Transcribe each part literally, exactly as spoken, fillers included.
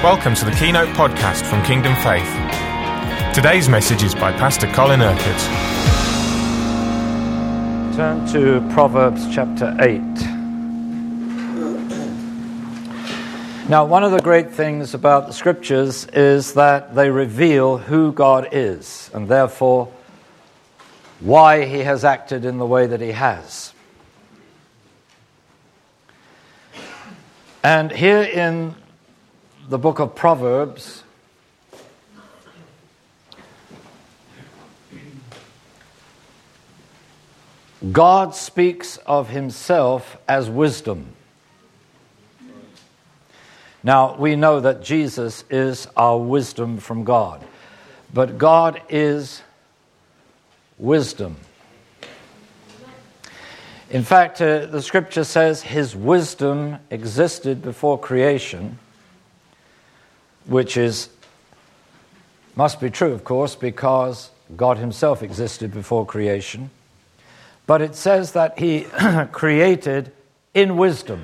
Welcome to the Keynote Podcast from Kingdom Faith. Today's message is by Pastor Colin Urquhart. Turn to Proverbs chapter eight. Now, one of the great things about the Scriptures is that they reveal who God is, and therefore why He has acted in the way that He has. And here in the book of Proverbs, God speaks of Himself as wisdom. Now, we know that Jesus is our wisdom from God, but God is wisdom. In fact, uh, the Scripture says His wisdom existed before creation, which is must be true, of course, because God Himself existed before creation. But it says that He created in wisdom,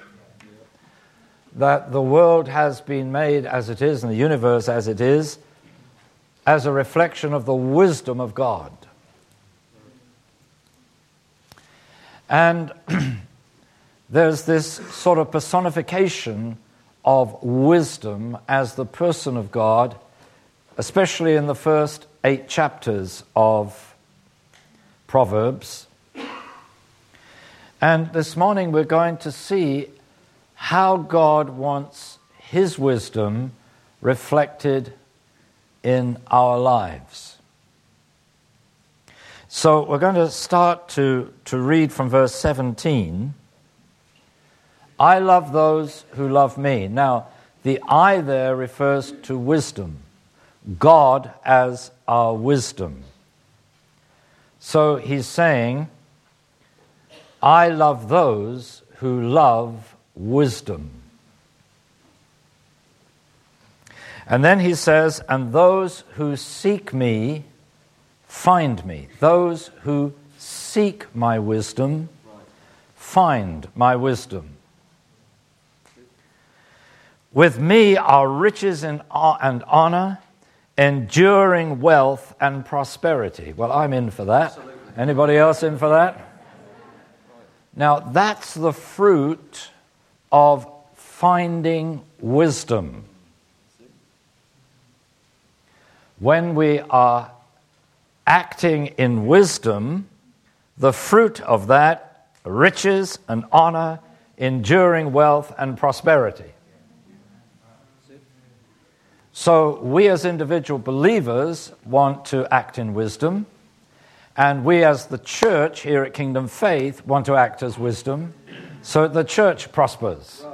that the world has been made as it is and the universe as it is as a reflection of the wisdom of God. And there's this sort of personification of wisdom as the person of God, especially in the first eight chapters of Proverbs. And this morning we're going to see how God wants His wisdom reflected in our lives. So we're going to start to, to read from verse seventeen. I love those who love me. Now, the I there refers to wisdom. God as our wisdom. So he's saying, I love those who love wisdom. And then he says, and those who seek me find me. Those who seek my wisdom find my wisdom. With me are riches and honor, enduring wealth and prosperity. Well, I'm in for that. Absolutely. Anybody else in for that? Now, that's the fruit of finding wisdom. When we are acting in wisdom, the fruit of that, riches and honor, enduring wealth and prosperity. So we as individual believers want to act in wisdom, and we as the church here at Kingdom Faith want to act as wisdom, so the church prospers.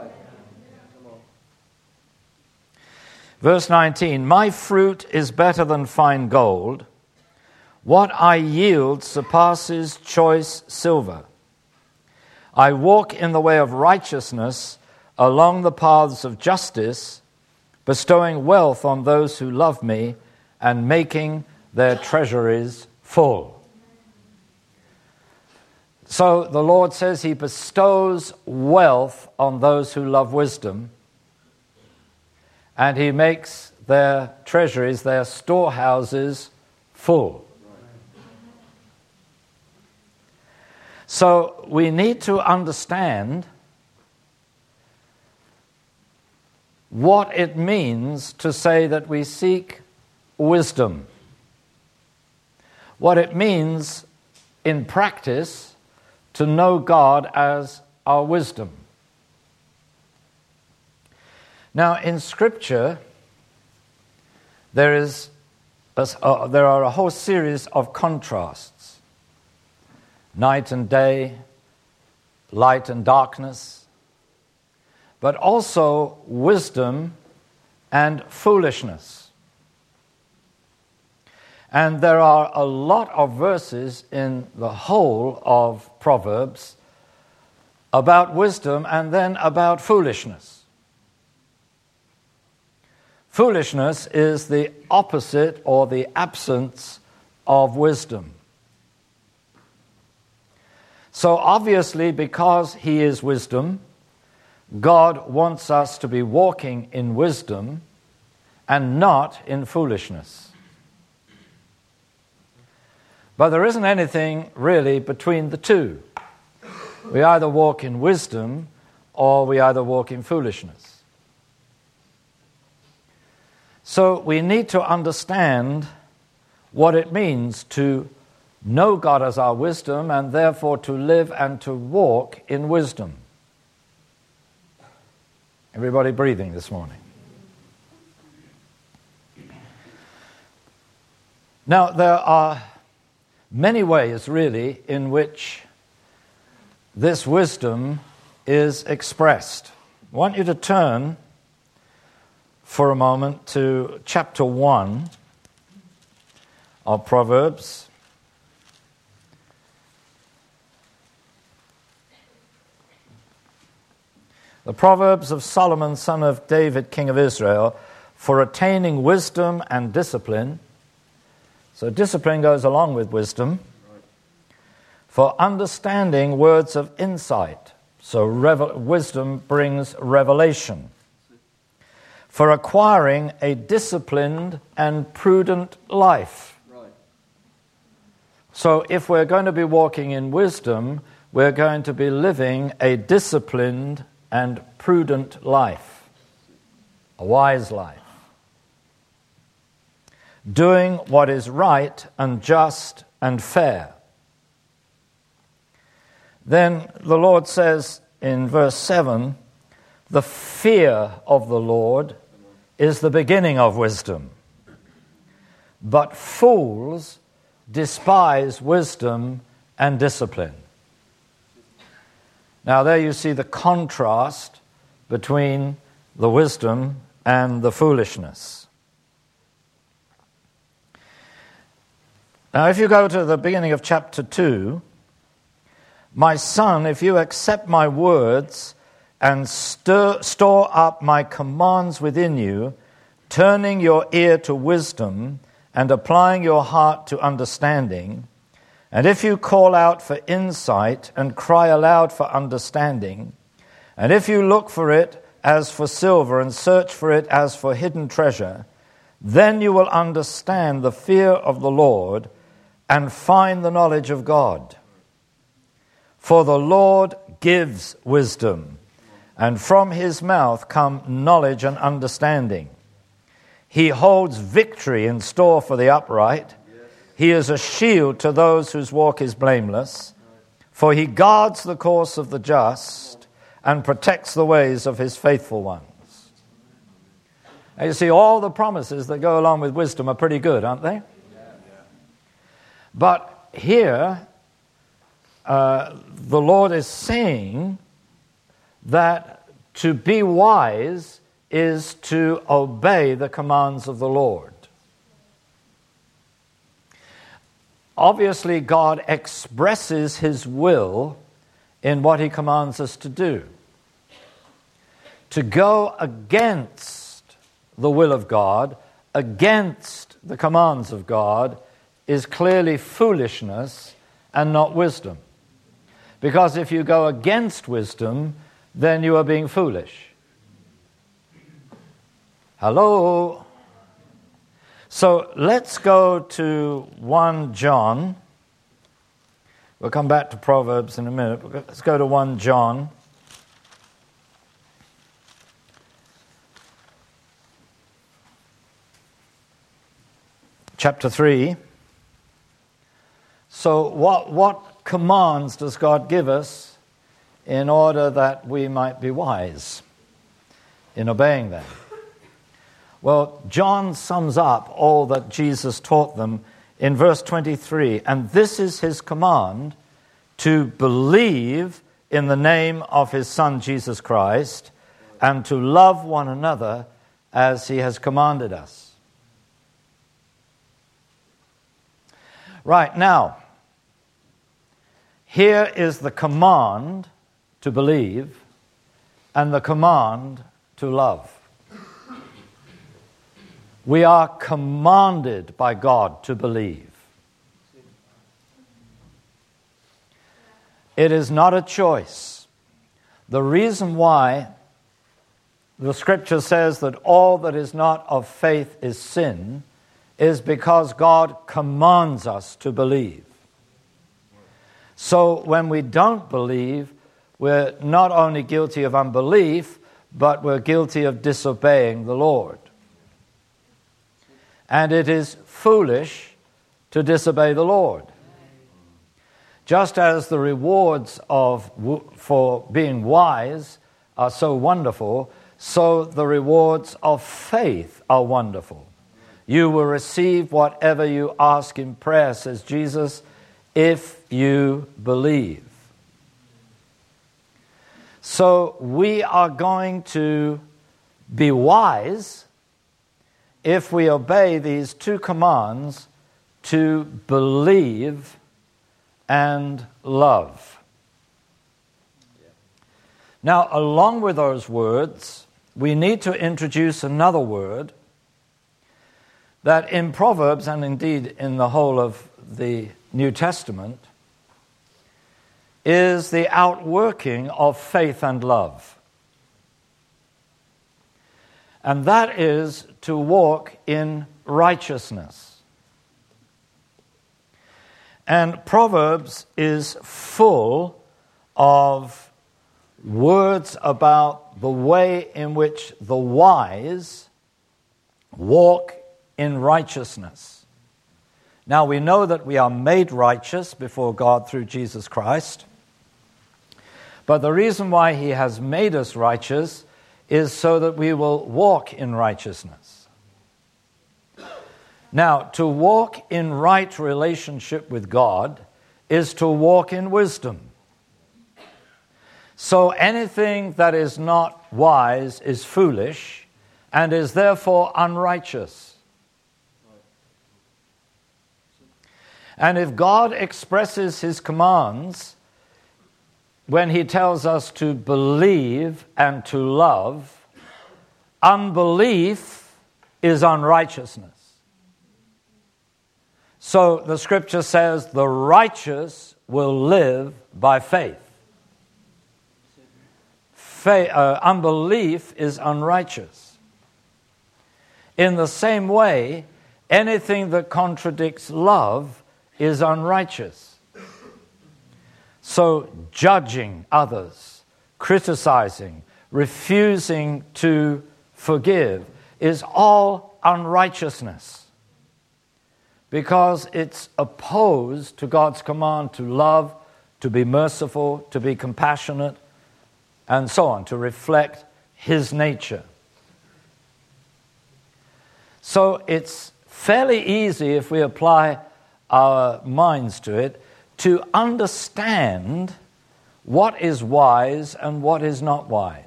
Verse nineteen, my fruit is better than fine gold. What I yield surpasses choice silver. I walk in the way of righteousness along the paths of justice, bestowing wealth on those who love me and making their treasuries full. So the Lord says He bestows wealth on those who love wisdom, and He makes their treasuries, their storehouses, full. So we need to understand what it means to say that we seek wisdom. What it means in practice to know God as our wisdom. Now, in Scripture, there is a, uh, there are a whole series of contrasts. Night and day, light and darkness, but also wisdom and foolishness. And there are a lot of verses in the whole of Proverbs about wisdom and then about foolishness. Foolishness is the opposite or the absence of wisdom. So obviously, because He is wisdom, God wants us to be walking in wisdom and not in foolishness. But there isn't anything really between the two. We either walk in wisdom or we either walk in foolishness. So we need to understand what it means to know God as our wisdom and therefore to live and to walk in wisdom. Everybody breathing this morning? Now, there are many ways, really, in which this wisdom is expressed. I want you to turn for a moment to chapter one of Proverbs. The Proverbs of Solomon, son of David, king of Israel, for attaining wisdom and discipline. So discipline goes along with wisdom. For understanding words of insight. So revel- wisdom brings revelation. For acquiring a disciplined and prudent life. So if we're going to be walking in wisdom, we're going to be living a disciplined and prudent life, a wise life, doing what is right and just and fair. Then the Lord says in verse seven, the fear of the Lord is the beginning of wisdom, but fools despise wisdom and discipline. Now there you see the contrast between the wisdom and the foolishness. Now if you go to the beginning of chapter two, my son, if you accept my words and stir, store up my commands within you, turning your ear to wisdom and applying your heart to understanding, and if you call out for insight and cry aloud for understanding, and if you look for it as for silver and search for it as for hidden treasure, then you will understand the fear of the Lord and find the knowledge of God. For the Lord gives wisdom, and from his mouth come knowledge and understanding. He holds victory in store for the upright. He is a shield to those whose walk is blameless, for he guards the course of the just and protects the ways of his faithful ones. Now you see, all the promises that go along with wisdom are pretty good, aren't they? But here, uh, the Lord is saying that to be wise is to obey the commands of the Lord. Obviously, God expresses his will in what he commands us to do. To go against the will of God, against the commands of God, is clearly foolishness and not wisdom. Because if you go against wisdom, then you are being foolish. Hello? So let's go to First John. We'll come back to Proverbs in a minute. Let's go to First John. Chapter three. So what, what commands does God give us in order that we might be wise in obeying them? Well, John sums up all that Jesus taught them in verse twenty-three. And this is his command, to believe in the name of his Son, Jesus Christ, and to love one another as he has commanded us. Right, now, here is the command to believe and the command to love. We are commanded by God to believe. It is not a choice. The reason why the scripture says that all that is not of faith is sin, is because God commands us to believe. So when we don't believe, we're not only guilty of unbelief, but we're guilty of disobeying the Lord. And it is foolish to disobey the Lord. Just as the rewards of for being wise are so wonderful, so the rewards of faith are wonderful. You will receive whatever you ask in prayer, says Jesus, if you believe. So we are going to be wise if we obey these two commands to believe and love. Now, along with those words, we need to introduce another word that in Proverbs, and indeed in the whole of the New Testament, is the outworking of faith and love. And that is to walk in righteousness. And Proverbs is full of words about the way in which the wise walk in righteousness. Now we know that we are made righteous before God through Jesus Christ. But the reason why he has made us righteous is so that we will walk in righteousness. Now, to walk in right relationship with God is to walk in wisdom. So anything that is not wise is foolish and is therefore unrighteous. And if God expresses his commands when he tells us to believe and to love, unbelief is unrighteousness. So the scripture says the righteous will live by faith. Faith uh, unbelief is unrighteous. In the same way, anything that contradicts love is unrighteous. So judging others, criticizing, refusing to forgive is all unrighteousness, because it's opposed to God's command to love, to be merciful, to be compassionate, and so on, to reflect his nature. So it's fairly easy, if we apply our minds to it, to understand what is wise and what is not wise.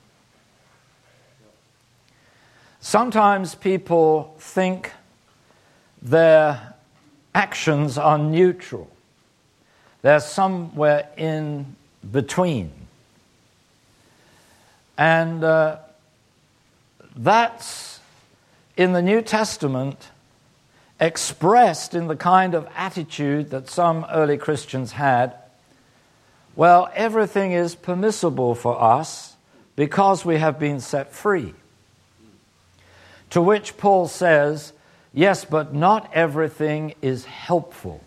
Sometimes people think their actions are neutral. They're somewhere in between. And uh, that's, in the New Testament, expressed in the kind of attitude that some early Christians had. Well, everything is permissible for us because we have been set free. To which Paul says, yes, but not everything is helpful.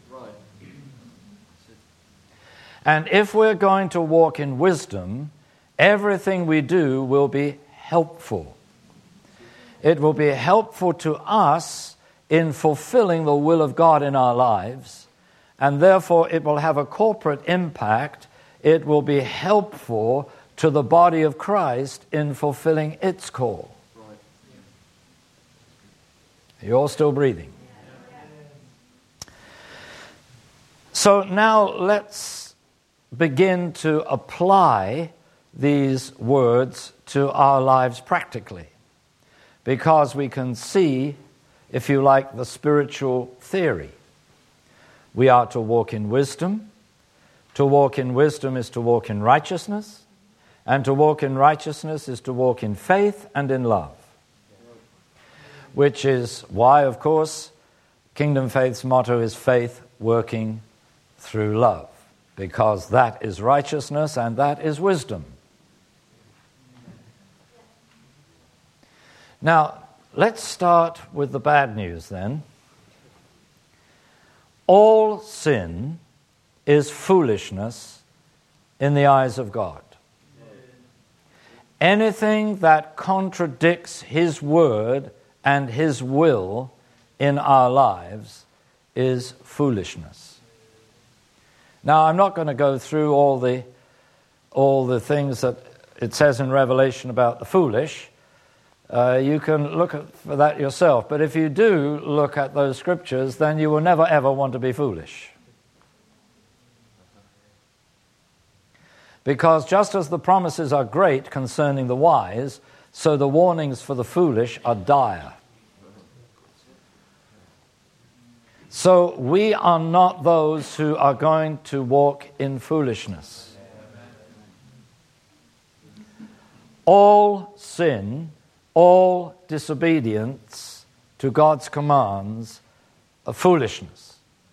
And if we're going to walk in wisdom, everything we do will be helpful. It will be helpful to us in fulfilling the will of God in our lives, and therefore it will have a corporate impact. It will be helpful to the body of Christ in fulfilling its call. Are you all still breathing? So now let's begin to apply these words to our lives practically, because we can see, if you like, the spiritual theory. We are to walk in wisdom. To walk in wisdom is to walk in righteousness. And to walk in righteousness is to walk in faith and in love. Which is why, of course, Kingdom Faith's motto is faith working through love. Because that is righteousness and that is wisdom. Now, let's start with the bad news then. All sin is foolishness in the eyes of God. Anything that contradicts His word and His will in our lives is foolishness. Now, I'm not going to go through all the all the things that it says in Revelation about the foolish. Uh, you can look at, for that yourself. But if you do look at those scriptures, then you will never ever want to be foolish. Because just as the promises are great concerning the wise, so the warnings for the foolish are dire. So we are not those who are going to walk in foolishness. All sin, all disobedience to God's commands are foolishness.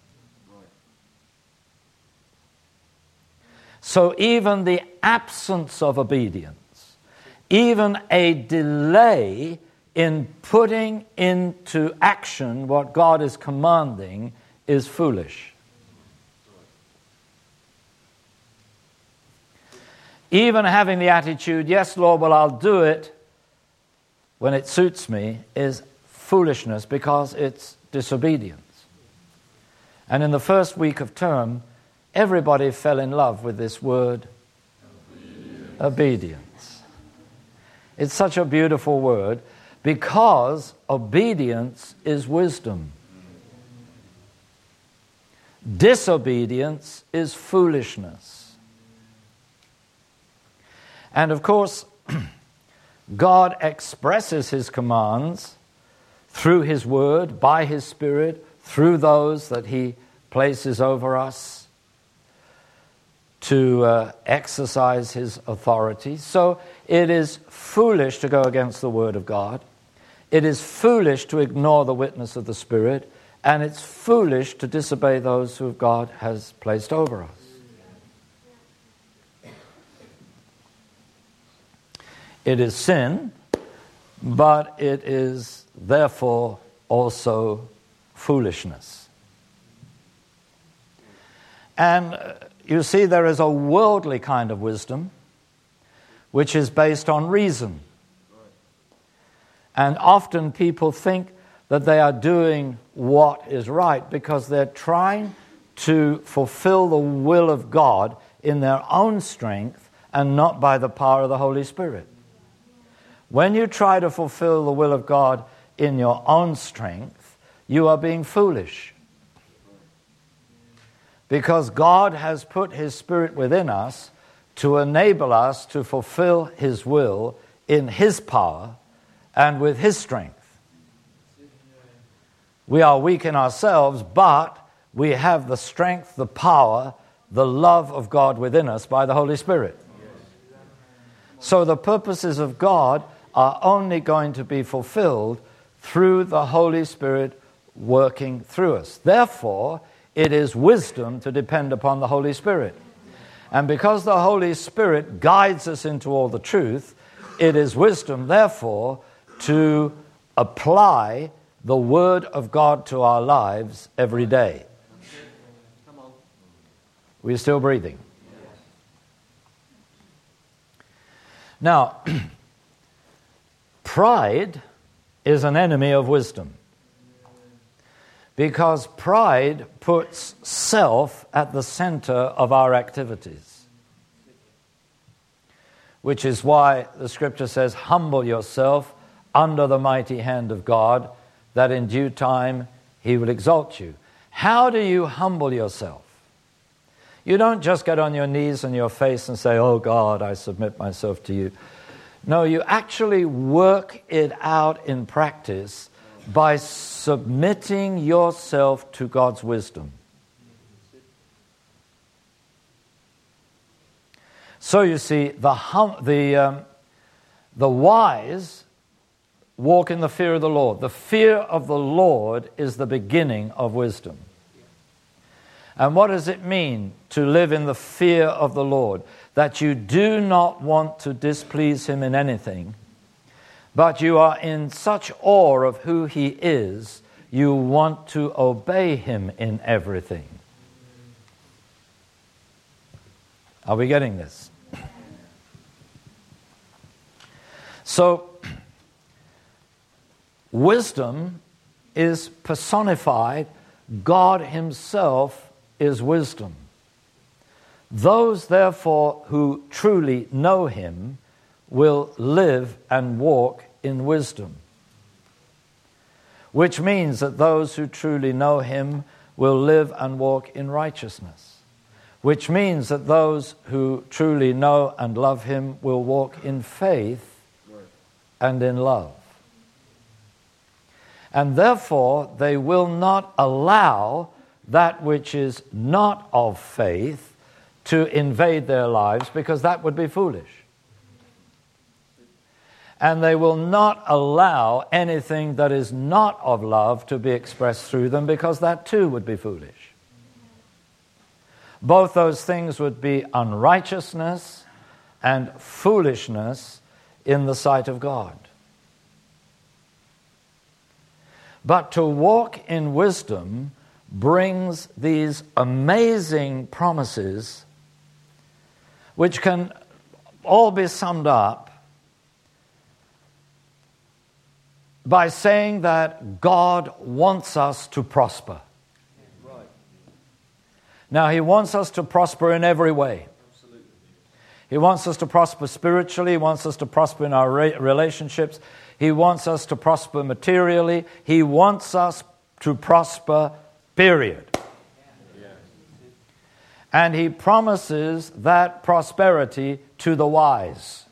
So even the absence of obedience, even a delay in putting into action what God is commanding is foolish. Even having the attitude, yes, Lord, well, I'll do it when it suits me, is foolishness because it's disobedience. And in the first week of term, everybody fell in love with this word, obedience. obedience. It's such a beautiful word because obedience is wisdom. Disobedience is foolishness. And of course, God expresses His commands through His Word, by His Spirit, through those that He places over us to uh, exercise His authority. So it is foolish to go against the Word of God. It is foolish to ignore the witness of the Spirit. And it's foolish to disobey those who God has placed over us. It is sin, but it is therefore also foolishness. And you see, there is a worldly kind of wisdom which is based on reason. And often people think that they are doing what is right because they're trying to fulfill the will of God in their own strength and not by the power of the Holy Spirit. When you try to fulfill the will of God in your own strength, you are being foolish. Because God has put His Spirit within us to enable us to fulfill His will in His power and with His strength. We are weak in ourselves, but we have the strength, the power, the love of God within us by the Holy Spirit. So the purposes of God are only going to be fulfilled through the Holy Spirit working through us. Therefore, it is wisdom to depend upon the Holy Spirit. And because the Holy Spirit guides us into all the truth, it is wisdom, therefore, to apply the Word of God to our lives every day. We're still breathing. Now, pride is an enemy of wisdom because pride puts self at the center of our activities, which is why the Scripture says, humble yourself under the mighty hand of God, that in due time He will exalt you. How do you humble yourself? You don't just get on your knees and your face and say, oh God, I submit myself to you. No, you actually work it out in practice by submitting yourself to God's wisdom. So you see, the hum, the um, the wise walk in the fear of the Lord. The fear of the Lord is the beginning of wisdom. And what does it mean to live in the fear of the Lord? That you do not want to displease Him in anything, but you are in such awe of who he is, you want to obey him in everything. Are we getting this? So, wisdom is personified. God himself is wisdom. Those, therefore, who truly know him will live and walk in wisdom. Which means that those who truly know him will live and walk in righteousness. Which means that those who truly know and love him will walk in faith and in love. And therefore, they will not allow that which is not of faith to invade their lives, because that would be foolish. And they will not allow anything that is not of love to be expressed through them, because that too would be foolish. Both those things would be unrighteousness and foolishness in the sight of God. But to walk in wisdom brings these amazing promises, which can all be summed up by saying that God wants us to prosper. Now, he wants us to prosper in every way. He wants us to prosper spiritually. He wants us to prosper in our re- relationships. He wants us to prosper materially. He wants us to prosper, period. And he promises that prosperity to the wise.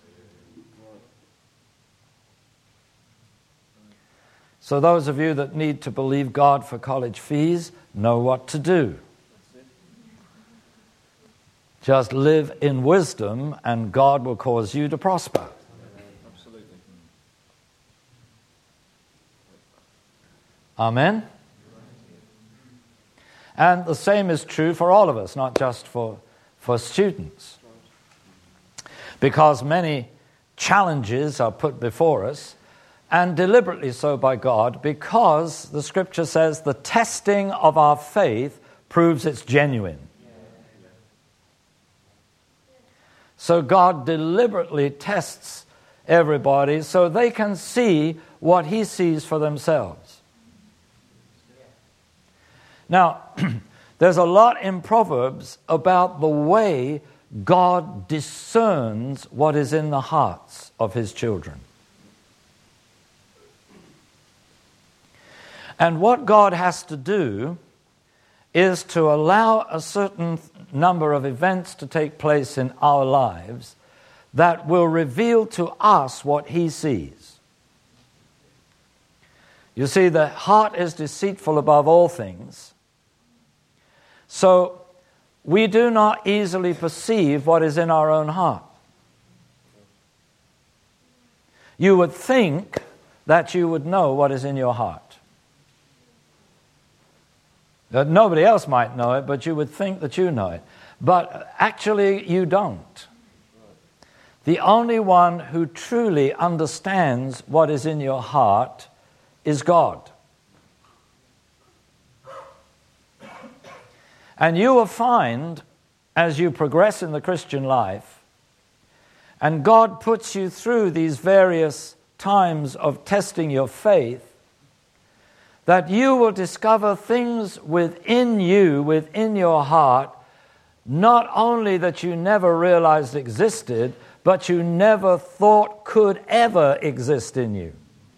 So those of you that need to believe God for college fees know what to do. Just live in wisdom and God will cause you to prosper. Absolutely. Amen? And the same is true for all of us, not just for, for students. Because many challenges are put before us, and deliberately so by God, because the Scripture says the testing of our faith proves it's genuine. So God deliberately tests everybody so they can see what he sees for themselves. Now, there's a lot in Proverbs about the way God discerns what is in the hearts of his children. And what God has to do is to allow a certain number of events to take place in our lives that will reveal to us what he sees. You see, the heart is deceitful above all things, so we do not easily perceive what is in our own heart. You would think that you would know what is in your heart. That nobody else might know it, but you would think that you know it. But actually, you don't. The only one who truly understands what is in your heart is God. And you will find, as you progress in the Christian life, and God puts you through these various times of testing your faith, that you will discover things within you, within your heart, not only that you never realized existed, but you never thought could ever exist in you.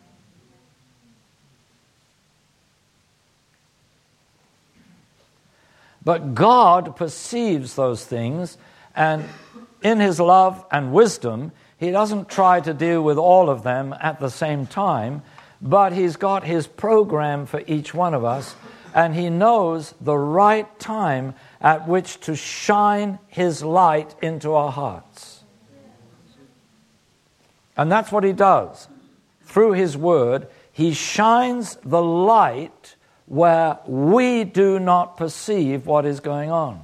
But God perceives those things, and in his love and wisdom, he doesn't try to deal with all of them at the same time, but he's got his program for each one of us, and he knows the right time at which to shine his light into our hearts. And that's what he does. Through his word, he shines the light where we do not perceive what is going on.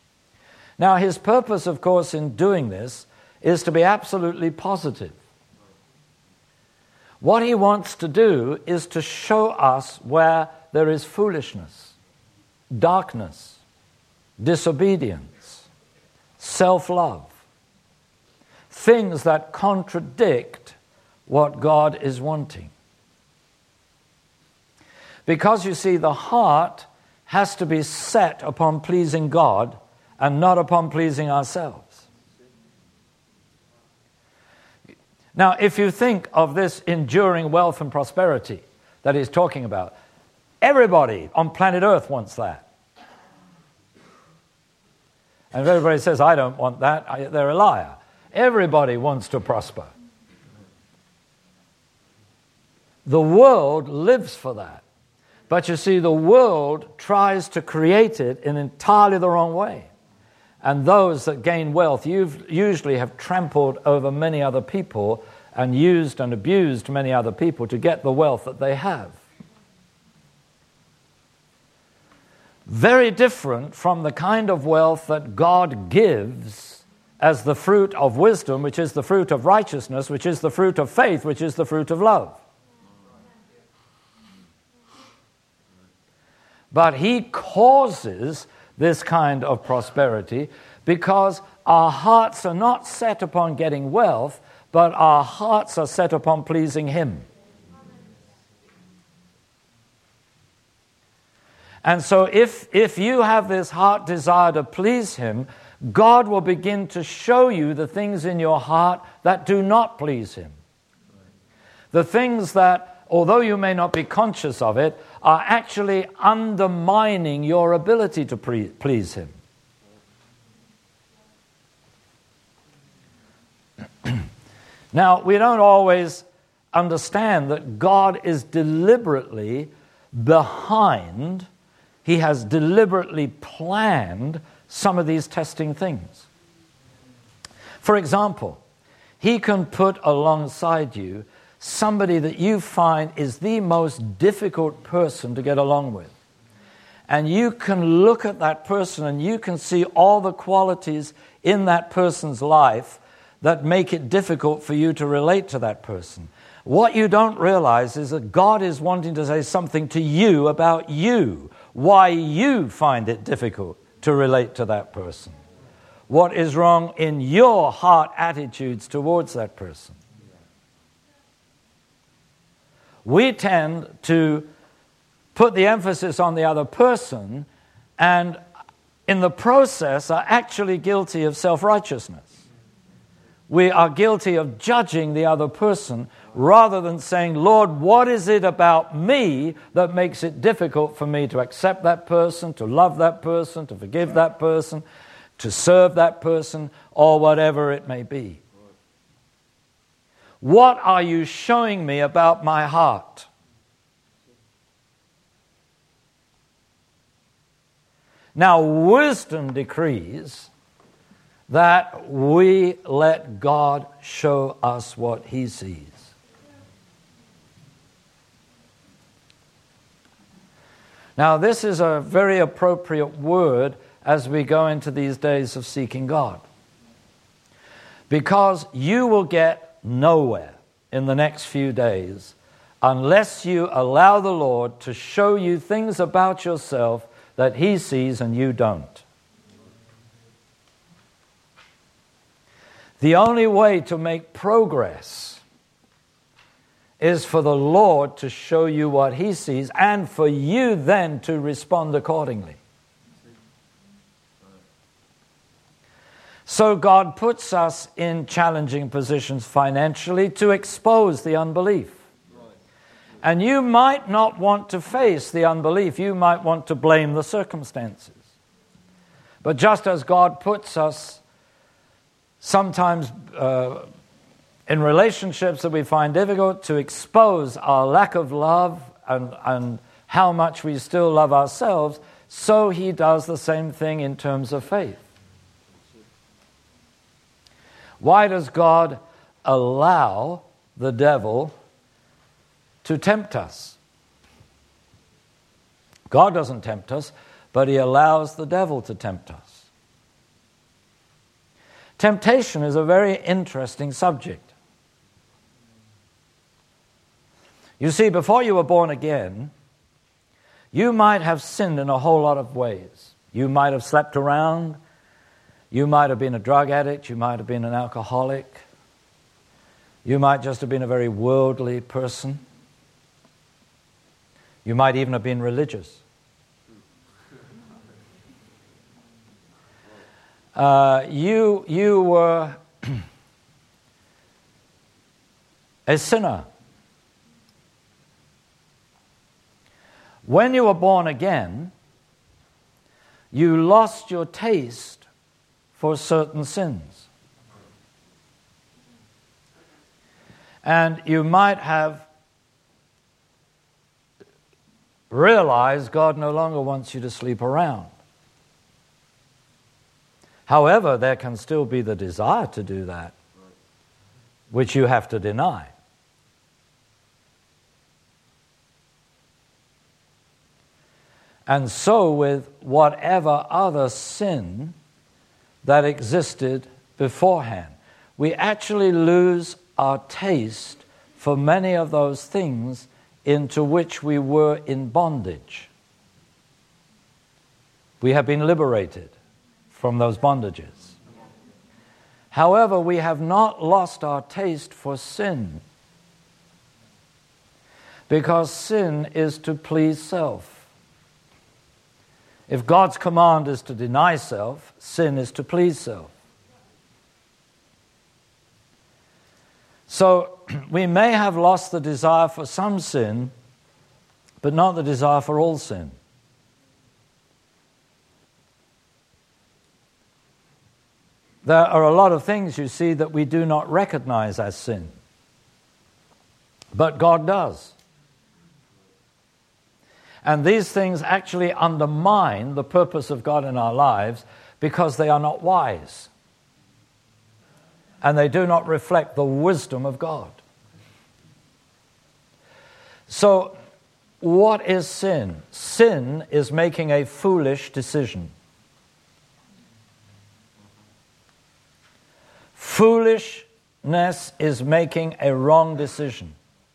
Now, his purpose, of course, in doing this is to be absolutely positive. What he wants to do is to show us where there is foolishness, darkness, disobedience, self-love, things that contradict what God is wanting. Because you see, the heart has to be set upon pleasing God and not upon pleasing ourselves. Now, if you think of this enduring wealth and prosperity that he's talking about, everybody on planet Earth wants that. And if everybody says, I don't want that, I, they're a liar. Everybody wants to prosper. The world lives for that. But you see, the world tries to create it in entirely the wrong way. And those that gain wealth usually have trampled over many other people and used and abused many other people to get the wealth that they have. Very different from the kind of wealth that God gives as the fruit of wisdom, which is the fruit of righteousness, which is the fruit of faith, which is the fruit of love. But he causes this kind of prosperity because our hearts are not set upon getting wealth, but our hearts are set upon pleasing him. And so if, if you have this heart desire to please him, God will begin to show you the things in your heart that do not please him. The things that, although you may not be conscious of it, are actually undermining your ability to pre- please him. Now, we don't always understand that God is deliberately behind, he has deliberately planned some of these testing things. For example, he can put alongside you somebody that you find is the most difficult person to get along with. And you can look at that person and you can see all the qualities in that person's life that make it difficult for you to relate to that person. What you don't realize is that God is wanting to say something to you about you, why you find it difficult to relate to that person. What is wrong in your heart attitudes towards that person. We tend to put the emphasis on the other person and in the process are actually guilty of self-righteousness. We are guilty of judging the other person rather than saying, Lord, what is it about me that makes it difficult for me to accept that person, to love that person, to forgive that person, to serve that person, or whatever it may be? What are you showing me about my heart? Now, wisdom decrees that we let God show us what he sees. Now, this is a very appropriate word as we go into these days of seeking God. Because you will get nowhere in the next few days unless you allow the Lord to show you things about yourself that he sees and you don't. The only way to make progress is for the Lord to show you what he sees and for you then to respond accordingly. So God puts us in challenging positions financially to expose the unbelief. And you might not want to face the unbelief. You might want to blame the circumstances. But just as God puts us sometimes uh, in relationships that we find difficult to expose our lack of love and, and how much we still love ourselves, so he does the same thing in terms of faith. Why does God allow the devil to tempt us? God doesn't tempt us, but he allows the devil to tempt us. Temptation is a very interesting subject. You see, before you were born again, you might have sinned in a whole lot of ways. You might have slept around. You might have been a drug addict. You might have been an alcoholic. You might just have been a very worldly person. You might even have been religious. Uh, you, you were a sinner. When you were born again, you lost your taste for certain sins. And you might have realized God no longer wants you to sleep around. However, there can still be the desire to do that, which you have to deny. And so with whatever other sin that existed beforehand, we actually lose our taste for many of those things into which we were in bondage. We have been liberated from those bondages. However, we have not lost our taste for sin, because sin is to please self. If God's command is to deny self, sin is to please self. So we may have lost the desire for some sin, but not the desire for all sin. There are a lot of things, you see, that we do not recognize as sin. But God does. And these things actually undermine the purpose of God in our lives because they are not wise. And they do not reflect the wisdom of God. So, what is sin? Sin is making a foolish decision. Foolishness is making a wrong decision.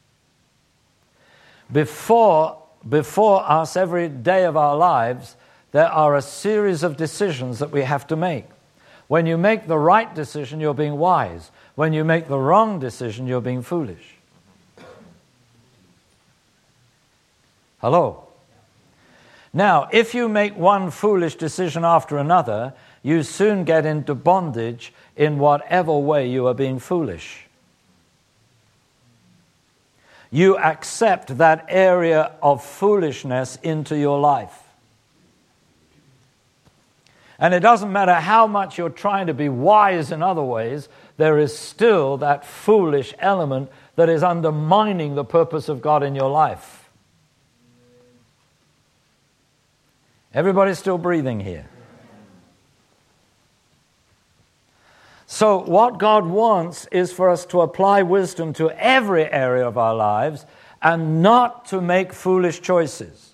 Before, before us, every day of our lives, there are a series of decisions that we have to make. When you make the right decision, you're being wise. When you make the wrong decision, you're being foolish. Hello? Now, if you make one foolish decision after another, you soon get into bondage in whatever way you are being foolish. You accept that area of foolishness into your life. And it doesn't matter how much you're trying to be wise in other ways, there is still that foolish element that is undermining the purpose of God in your life. Everybody's still breathing here. So what God wants is for us to apply wisdom to every area of our lives and not to make foolish choices.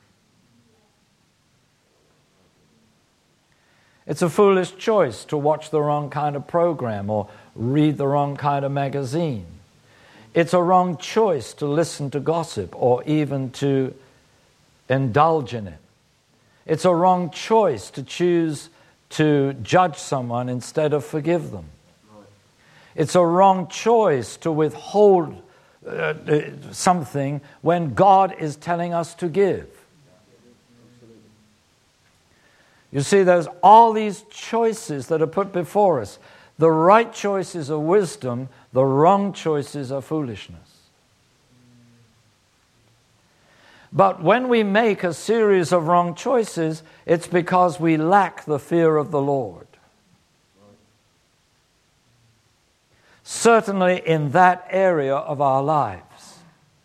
It's a foolish choice to watch the wrong kind of program or read the wrong kind of magazine. It's a wrong choice to listen to gossip or even to indulge in it. It's a wrong choice to choose to judge someone instead of forgive them. It's a wrong choice to withhold uh, something when God is telling us to give. You see, there's all these choices that are put before us. The right choices are wisdom, the wrong choices are foolishness. But when we make a series of wrong choices, it's because we lack the fear of the Lord. Certainly in that area of our lives,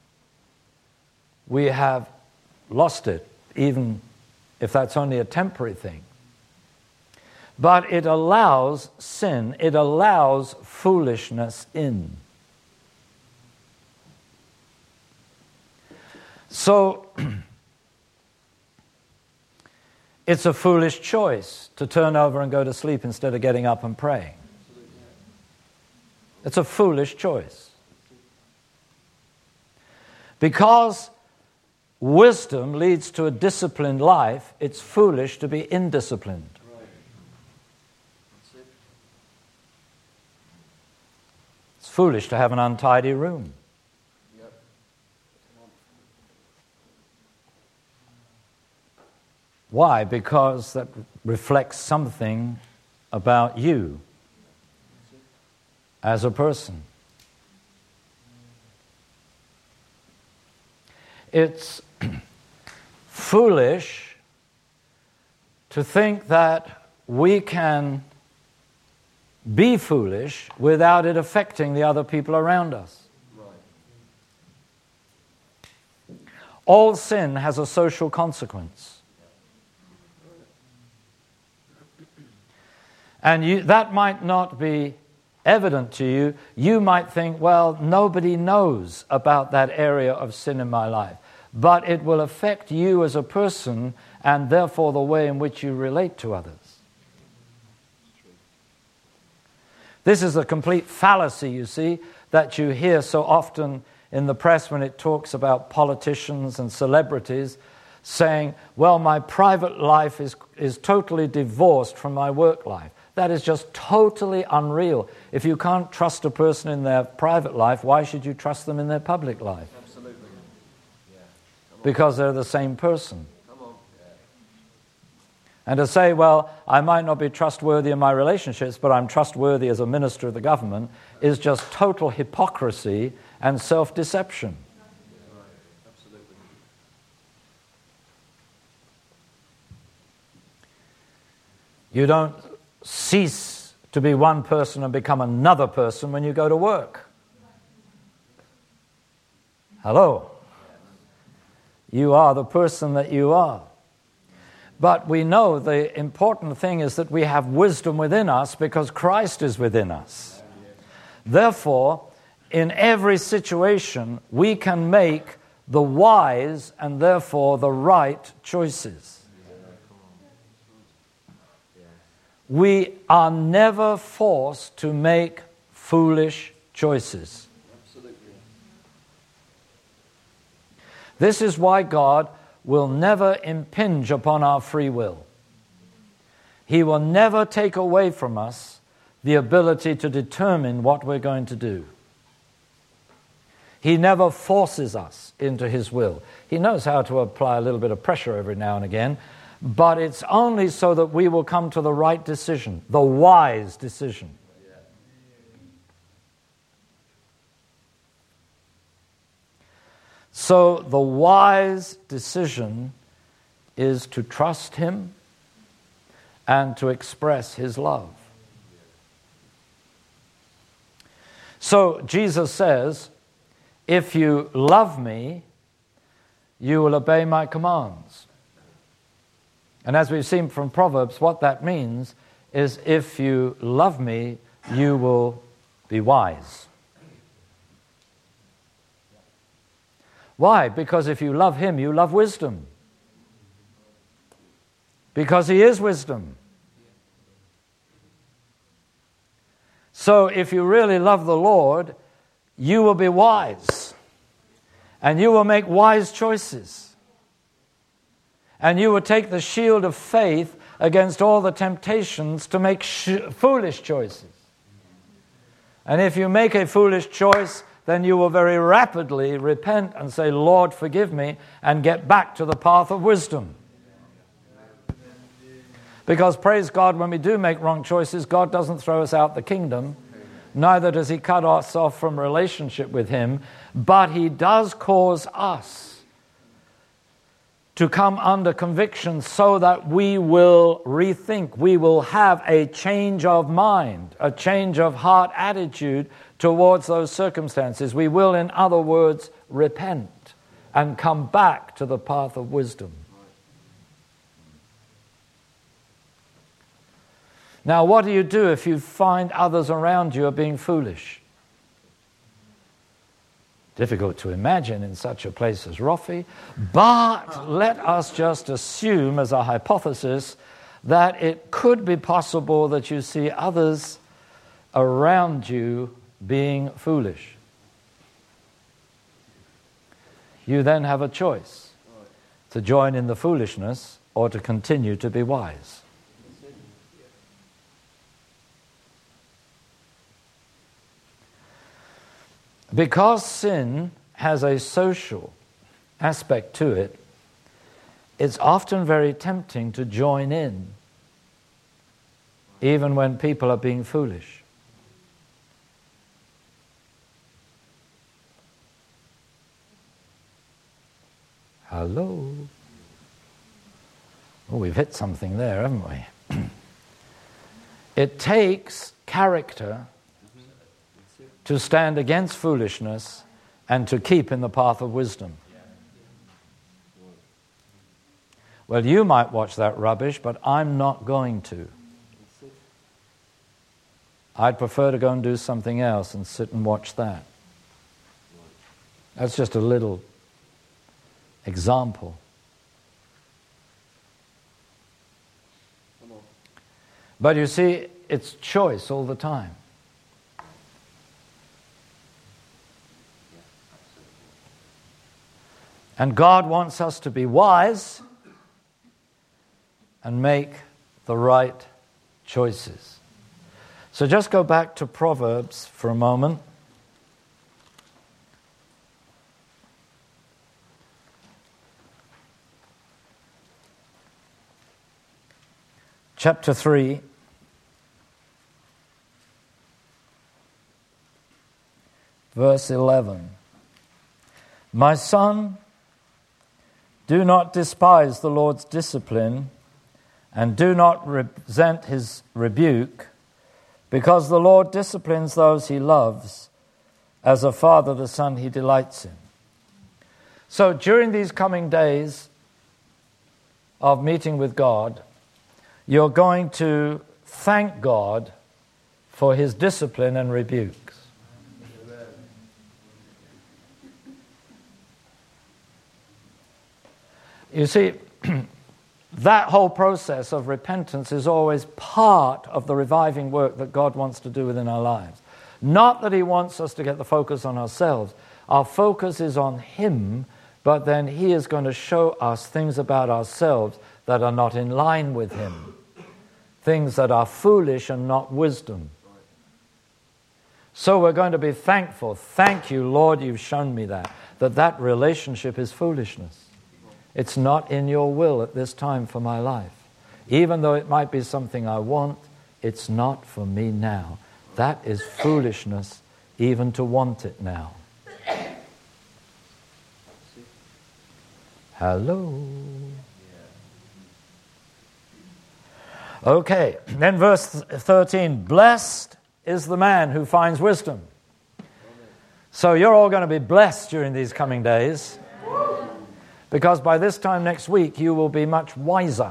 we have lost it, even if that's only a temporary thing. But it allows sin, it allows foolishness in. So, it's a foolish choice to turn over and go to sleep instead of getting up and praying. It's a foolish choice. Because wisdom leads to a disciplined life, it's foolish to be indisciplined. Right. That's it. It's foolish to have an untidy room. Yep. Why? Because that reflects something about you as a person. It's foolish to think that we can be foolish without it affecting the other people around us. Right. All sin has a social consequence. And you, that might not be evident to you. You might think, well, nobody knows about that area of sin in my life. But it will affect you as a person and therefore the way in which you relate to others. This is a complete fallacy, you see, that you hear so often in the press when it talks about politicians and celebrities saying, well, my private life is, is totally divorced from my work life. That is just totally unreal. If you can't trust a person in their private life, why should you trust them in their public life? Absolutely. Yeah. Because they're the same person. Come on. Yeah. And to say, well, I might not be trustworthy in my relationships, but I'm trustworthy as a minister of the government, is just total hypocrisy and self-deception. Right. Absolutely. You don't cease to be one person and become another person when you go to work. Hello. You are the person that you are. But we know the important thing is that we have wisdom within us because Christ is within us. Therefore, in every situation, we can make the wise and therefore the right choices. We are never forced to make foolish choices. Absolutely. This is why God will never impinge upon our free will. He will never take away from us the ability to determine what we're going to do. He never forces us into His will. He knows how to apply a little bit of pressure every now and again, but it's only so that we will come to the right decision, the wise decision. So the wise decision is to trust Him and to express His love. So Jesus says, if you love me, you will obey my commands. And as we've seen from Proverbs, what that means is if you love me, you will be wise. Why? Because if you love Him, you love wisdom. Because He is wisdom. So if you really love the Lord, you will be wise. And you will make wise choices. And you will take the shield of faith against all the temptations to make sh- foolish choices. And if you make a foolish choice, then you will very rapidly repent and say, Lord, forgive me, and get back to the path of wisdom. Because, praise God, when we do make wrong choices, God doesn't throw us out the kingdom. Neither does He cut us off from relationship with Him. But He does cause us to come under conviction so that we will rethink, we will have a change of mind, a change of heart attitude towards those circumstances. We will, in other words, repent and come back to the path of wisdom. Now, what do you do if you find others around you are being foolish? Difficult to imagine in such a place as Roffey, but let us just assume as a hypothesis that it could be possible that you see others around you being foolish. you then have a choice to join in the foolishness or to continue to be wise. Because sin has a social aspect to it, it's often very tempting to join in, even when people are being foolish. Hello? Oh, we've hit something there, haven't we? It takes character to stand against foolishness and to keep in the path of wisdom. Well, you might watch that rubbish, but I'm not going to. I'd prefer to go and do something else and sit and watch that. That's just a little example. But you see, it's choice all the time. And God wants us to be wise and make the right choices. So just go back to Proverbs for a moment. Chapter three. Verse eleven. My son, do not despise the Lord's discipline, and do not resent his rebuke, because the Lord disciplines those he loves, as a father the son he delights in. So during these coming days of meeting with God, you're going to thank God for his discipline and rebukes. You see, that whole process of repentance is always part of the reviving work that God wants to do within our lives. Not that he wants us to get the focus on ourselves. Our focus is on him, but then he is going to show us things about ourselves that are not in line with him. Things that are foolish and not wisdom. So we're going to be thankful. Thank you, Lord, you've shown me that. That that relationship is foolishness. It's not in your will at this time for my life. Even though it might be something I want, it's not for me now. That is foolishness, even to want it now. Hello? Okay, then verse thirteen. Blessed is the man who finds wisdom. So you're all going to be blessed during these coming days. Because by this time next week, you will be much wiser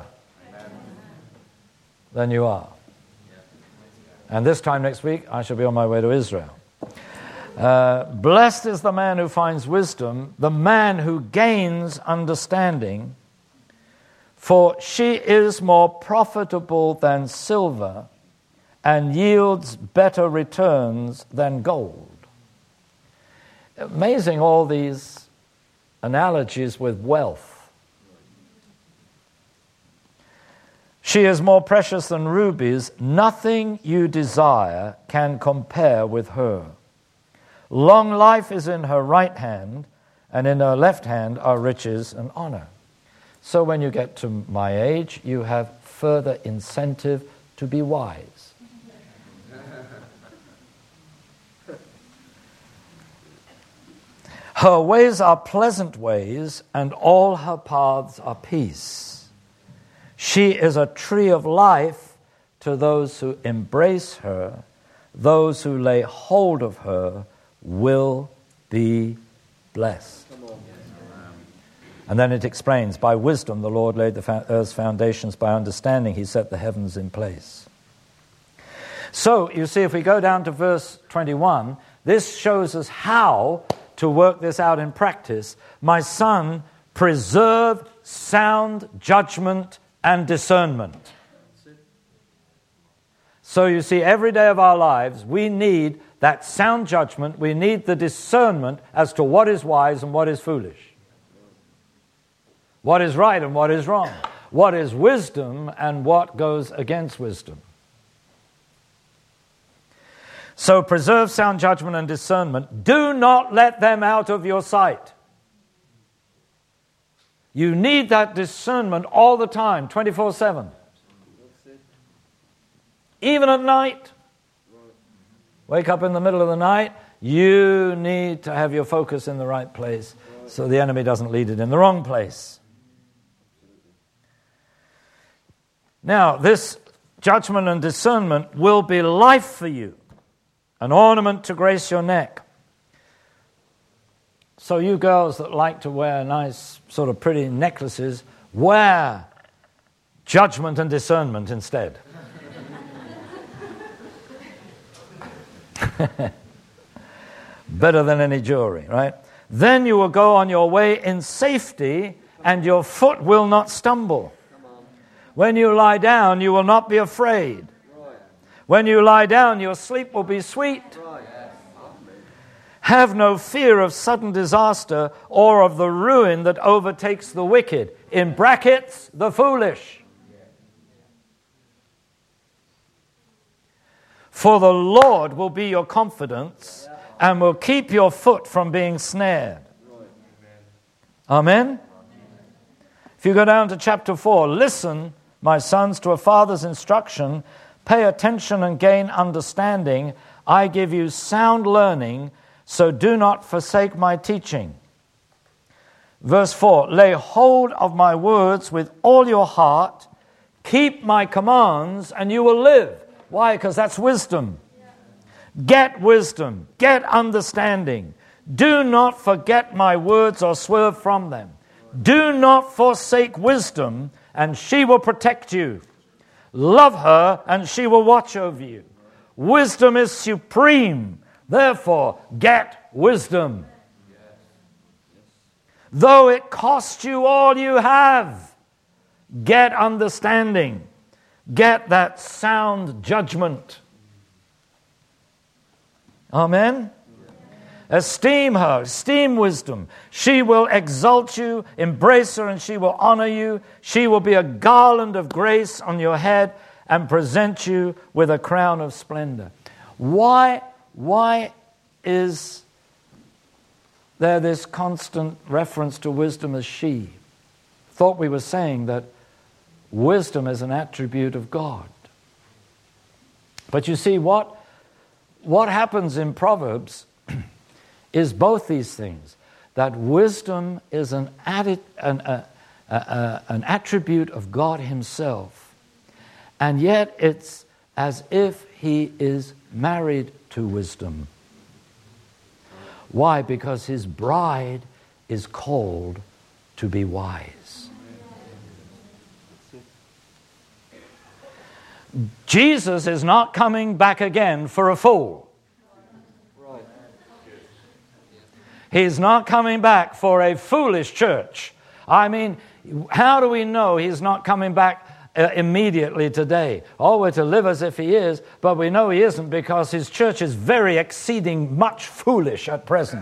than you are. And this time next week, I shall be on my way to Israel. Uh, Blessed is the man who finds wisdom, the man who gains understanding, for she is more profitable than silver and yields better returns than gold. Amazing, all these analogies with wealth. She is more precious than rubies. Nothing you desire can compare with her. Long life is in her right hand, and in her left hand are riches and honor. So when you get to my age, you have further incentive to be wise. Her ways are pleasant ways, and all her paths are peace. She is a tree of life to those who embrace her. Those who lay hold of her will be blessed. And then it explains, by wisdom the Lord laid the earth's foundations, by understanding he set the heavens in place. So, you see, if we go down to verse twenty-one, this shows us how to work this out in practice. My son, preserve sound judgment and discernment. So you see, every day of our lives, we need that sound judgment, we need the discernment as to what is wise and what is foolish. What is right and what is wrong? What is wisdom and what goes against wisdom? So preserve sound judgment and discernment. Do not let them out of your sight. You need that discernment all the time, twenty-four seven. Even at night. Wake up in the middle of the night. You need to have your focus in the right place so the enemy doesn't lead it in the wrong place. Now, this judgment and discernment will be life for you, an ornament to grace your neck. So you girls that like to wear nice, sort of pretty necklaces, wear judgment and discernment instead. Better than any jewelry, right? Then you will go on your way in safety, and your foot will not stumble. When you lie down, you will not be afraid. When you lie down, your sleep will be sweet. Have no fear of sudden disaster or of the ruin that overtakes the wicked. In brackets, the foolish. For the Lord will be your confidence and will keep your foot from being snared. Amen? If you go down to chapter four, listen, my sons, to a father's instruction. Pay attention and gain understanding. I give you sound learning, so do not forsake my teaching. Verse four, lay hold of my words with all your heart. Keep my commands and you will live. Why? Because that's wisdom. Get wisdom. Get understanding. Do not forget my words or swerve from them. Do not forsake wisdom, and she will protect you. Love her, and she will watch over you. Wisdom is supreme. Therefore, get wisdom. Though it cost you all you have, get understanding. Get that sound judgment. Amen? Esteem her, esteem wisdom. She will exalt you, embrace her, and she will honor you. She will be a garland of grace on your head and present you with a crown of splendor. Why, why is there this constant reference to wisdom as she? Thought we were saying that wisdom is an attribute of God. But you see, what, what happens in Proverbs is both these things. That wisdom is an, added, an, uh, uh, uh, an attribute of God himself. And yet it's as if he is married to wisdom. Why? Because his bride is called to be wise. Jesus is not coming back again for a fool. He's not coming back for a foolish church. I mean, how do we know he's not coming back uh, immediately today? Oh, we're to live as if he is, but we know he isn't because his church is very exceeding much foolish at present.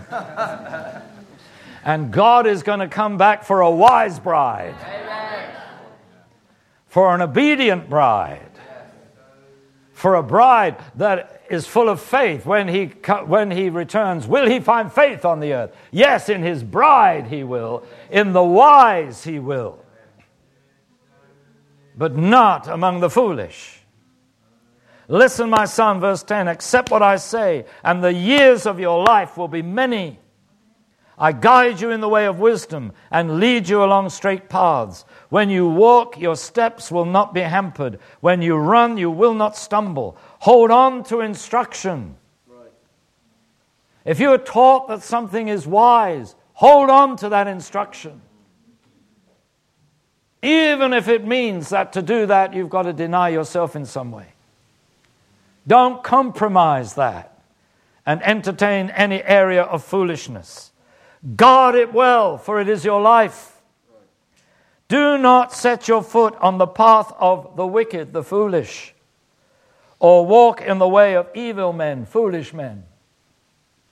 And God is going to come back for a wise bride. Amen. For an obedient bride. For a bride that is full of faith when he when he returns. Will he find faith on the earth? Yes, in his bride he will. In the wise he will. But not among the foolish. Listen, my son, verse ten, accept what I say, and the years of your life will be many. I guide you in the way of wisdom and lead you along straight paths. When you walk, your steps will not be hampered. When you run, you will not stumble. Hold on to instruction. Right. If you are taught that something is wise, hold on to that instruction. Even if it means that to do that, you've got to deny yourself in some way. Don't compromise that and entertain any area of foolishness. Guard it well, for it is your life. Do not set your foot on the path of the wicked, the foolish, or walk in the way of evil men, foolish men.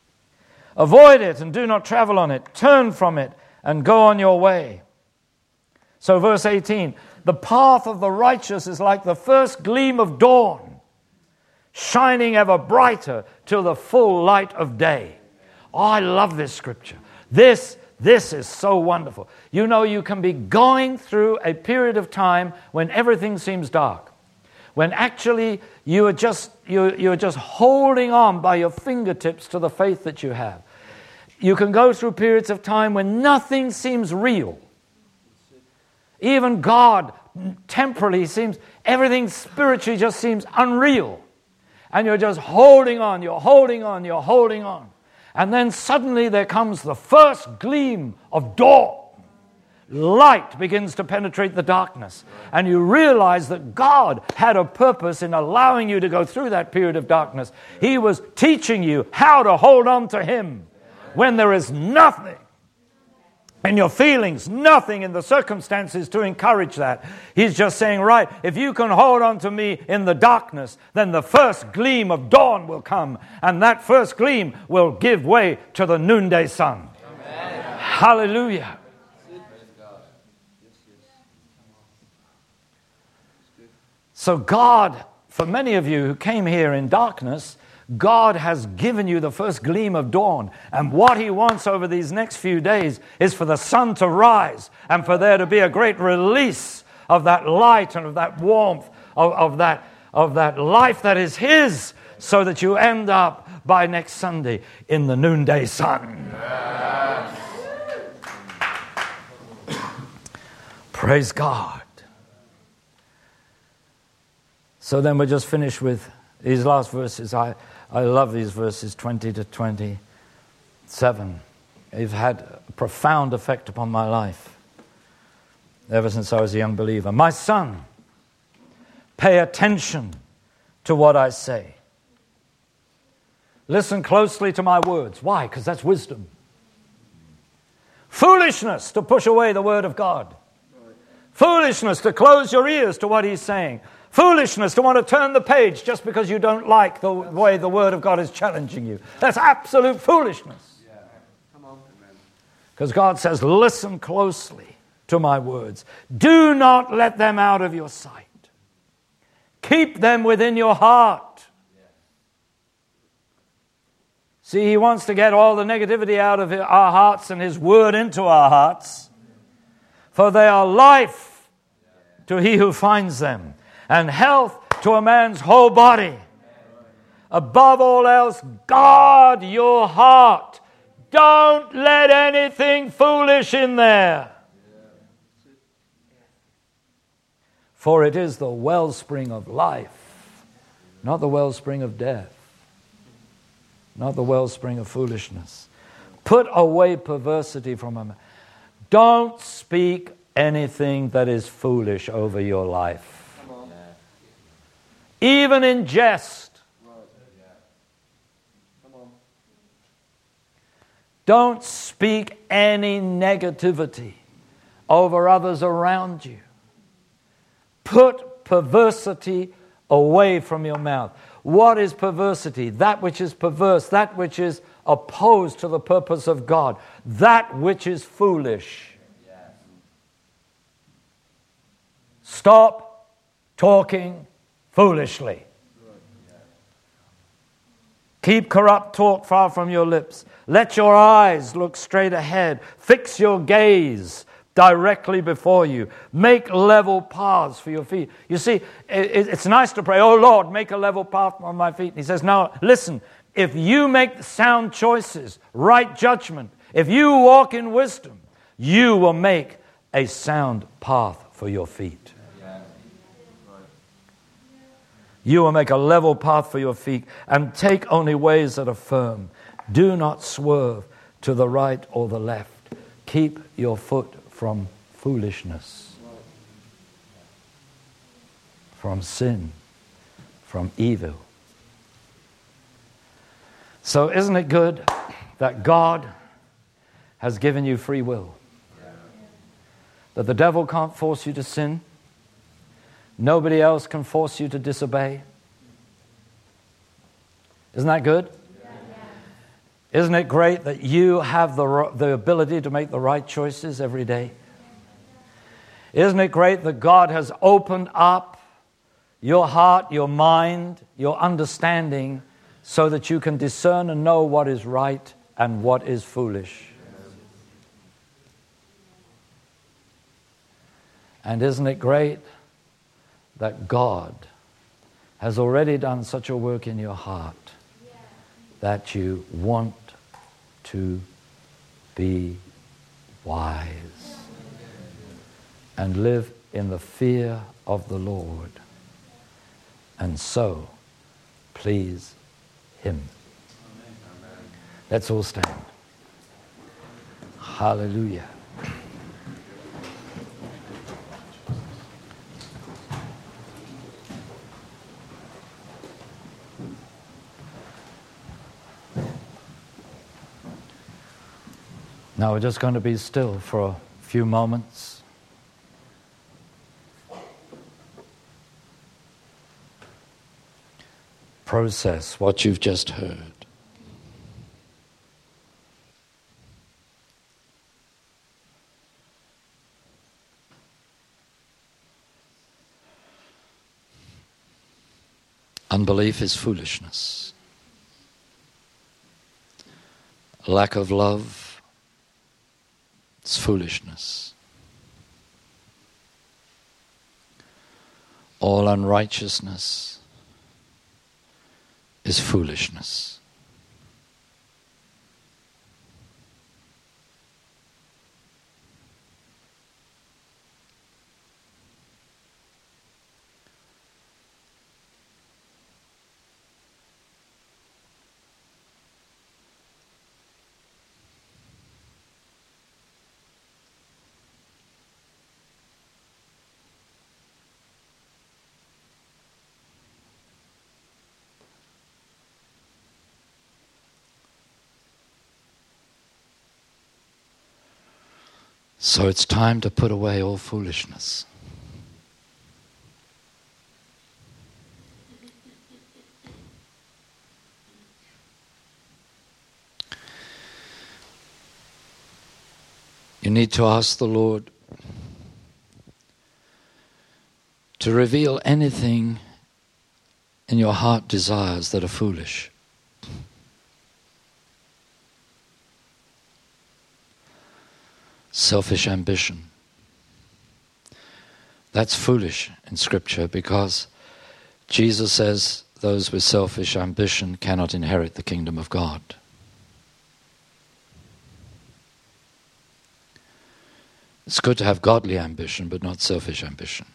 Avoid it and do not travel on it. Turn from it and go on your way. So verse eighteen, the path of the righteous is like the first gleam of dawn, shining ever brighter till the full light of day. Oh, I love this scripture. This, this is so wonderful. You know, you can be going through a period of time when everything seems dark, when actually you are just you you're just holding on by your fingertips to the faith that you have. You can go through periods of time when nothing seems real. Even God temporarily seems, everything spiritually just seems unreal. And you're just holding on, you're holding on, you're holding on. And then suddenly there comes the first gleam of dawn. Light begins to penetrate the darkness. And you realize that God had a purpose in allowing you to go through that period of darkness. He was teaching you how to hold on to Him when there is nothing in your feelings, nothing in the circumstances to encourage that. He's just saying, right, if you can hold on to me in the darkness, then the first gleam of dawn will come, and that first gleam will give way to the noonday sun. Amen. Hallelujah. So God, for many of you who came here in darkness, God has given you the first gleam of dawn. And what He wants over these next few days is for the sun to rise and for there to be a great release of that light and of that warmth, of, of, that, of that life that is His, so that you end up by next Sunday in the noonday sun. Yes. Praise God. So then we'll just finish with these last verses. I, I love these verses twenty to twenty-seven. They've had a profound effect upon my life ever since I was a young believer. My son, pay attention to what I say. Listen closely to my words. Why? Because that's wisdom. Foolishness to push away the word of God. Foolishness to close your ears to what He's saying. Foolishness to want to turn the page just because you don't like the way the Word of God is challenging you. That's absolute foolishness. Because God says, listen closely to my words. Do not let them out of your sight. Keep them within your heart. See, He wants to get all the negativity out of our hearts and His Word into our hearts. For they are life to he who finds them, and health to a man's whole body. Above all else, guard your heart. Don't let anything foolish in there. For it is the wellspring of life, not the wellspring of death, not the wellspring of foolishness. Put away perversity from a man. Don't speak anything that is foolish over your life. Even in jest. Don't speak any negativity over others around you. Put perversity away from your mouth. What is perversity? That which is perverse, that which is opposed to the purpose of God, that which is foolish. Stop talking foolishly. Keep corrupt talk far from your lips. Let your eyes look straight ahead. Fix your gaze directly before you. Make level paths for your feet. You see, it's nice to pray, oh Lord, make a level path on my feet. And He says, no, listen, if you make sound choices, right judgment, if you walk in wisdom, you will make a sound path for your feet. You will make a level path for your feet and take only ways that are firm. Do not swerve to the right or the left. Keep your foot from foolishness, from sin, from evil. So isn't it good that God has given you free will? That the devil can't force you to sin? Nobody else can force you to disobey. Isn't that good? Yeah. Isn't it great that you have the, the ability to make the right choices every day? Isn't it great that God has opened up your heart, your mind, your understanding, so that you can discern and know what is right and what is foolish? And isn't it great that God has already done such a work in your heart that you want to be wise and live in the fear of the Lord, and so please Him. Let's all stand. Hallelujah. Now we're just going to be still for a few moments. Process what you've just heard. Unbelief is foolishness. Lack of love, it's foolishness. All unrighteousness is foolishness. So it's time to put away all foolishness. You need to ask the Lord to reveal anything in your heart desires that are foolish. Selfish ambition. That's foolish in Scripture, because Jesus says those with selfish ambition cannot inherit the kingdom of God. It's good to have godly ambition, but not selfish ambition.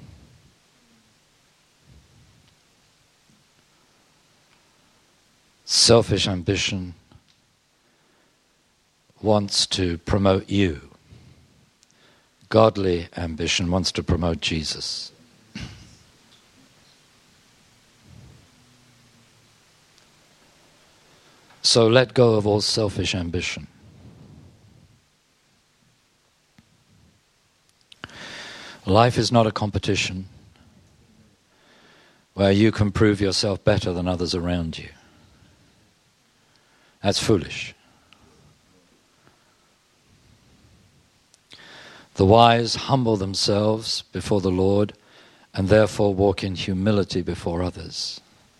Selfish ambition wants to promote you. Godly ambition wants to promote Jesus. So let go of all selfish ambition. Life is not a competition where you can prove yourself better than others around you. That's foolish. The wise humble themselves before the Lord and therefore walk in humility before others.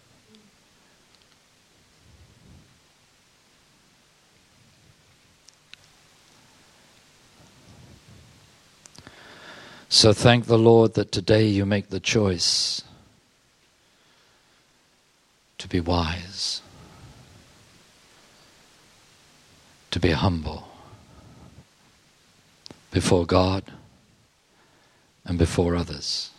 So thank the Lord that today you make the choice to be wise, to be humble before God and before others.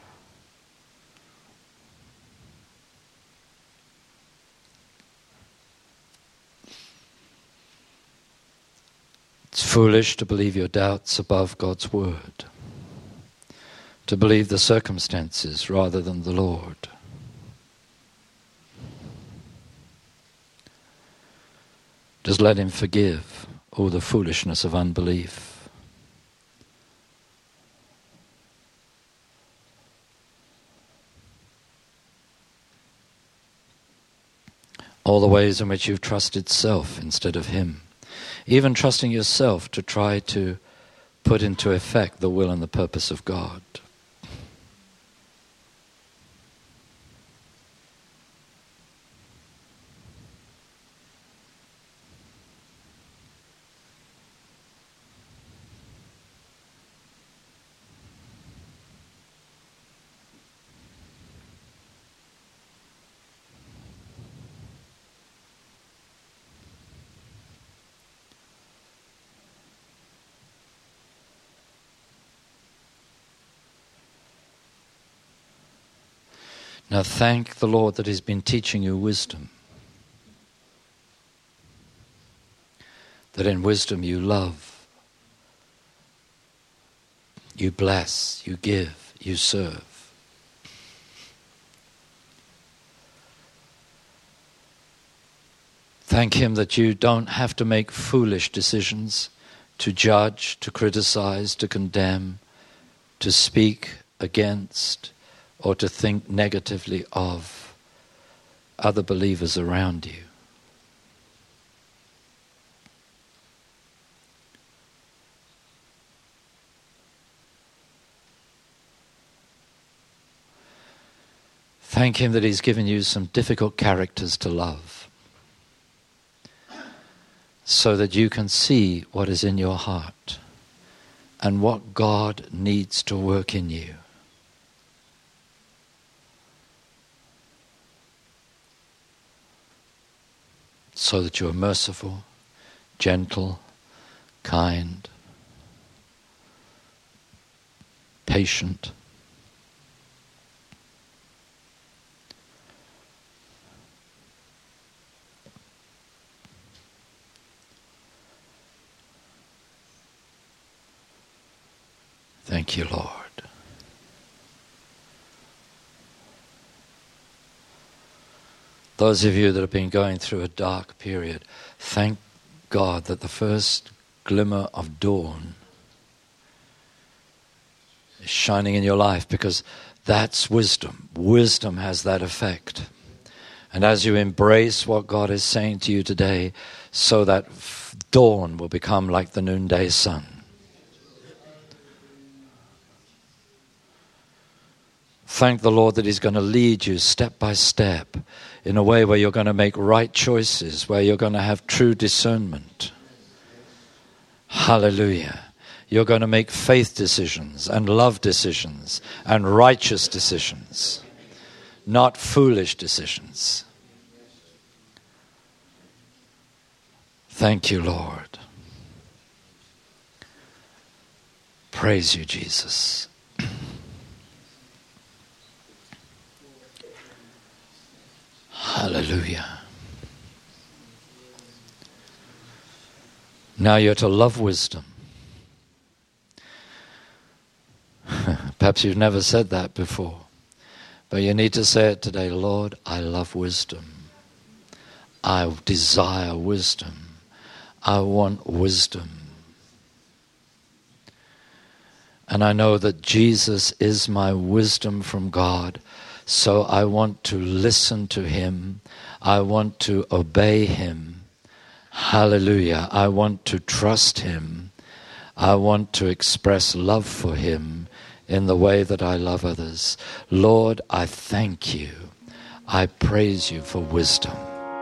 It's foolish to believe your doubts above God's word, to believe the circumstances rather than the Lord. Just let Him forgive all the foolishness of unbelief. All the ways in which you've trusted self instead of Him. Even trusting yourself to try to put into effect the will and the purpose of God. Now thank the Lord that He's been teaching you wisdom. That in wisdom you love, you bless, you give, you serve. Thank Him that you don't have to make foolish decisions, to judge, to criticize, to condemn, to speak against, or to think negatively of other believers around you. Thank Him that He's given you some difficult characters to love, so that you can see what is in your heart and what God needs to work in you. So that you are merciful, gentle, kind, patient. Thank you, Lord. Those of you that have been going through a dark period, thank God that the first glimmer of dawn is shining in your life, because that's wisdom. Wisdom has that effect. And as you embrace what God is saying to you today, so that dawn will become like the noonday sun. Thank the Lord that He's going to lead you step by step in a way where you're going to make right choices, where you're going to have true discernment. Hallelujah. You're going to make faith decisions and love decisions and righteous decisions, not foolish decisions. Thank you, Lord. Praise you, Jesus. Hallelujah. Now you're to love wisdom. Perhaps you've never said that before, but you need to say it today. Lord, I love wisdom. I desire wisdom. I want wisdom. And I know that Jesus is my wisdom from God. So I want to listen to Him. I want to obey Him. Hallelujah. I want to trust Him. I want to express love for Him in the way that I love others. Lord, I thank you. I praise you for wisdom.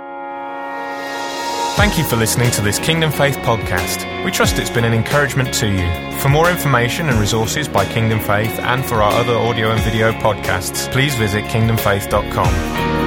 Thank you for listening to this Kingdom Faith podcast. We trust it's been an encouragement to you. For more information and resources by Kingdom Faith and for our other audio and video podcasts, please visit kingdom faith dot com.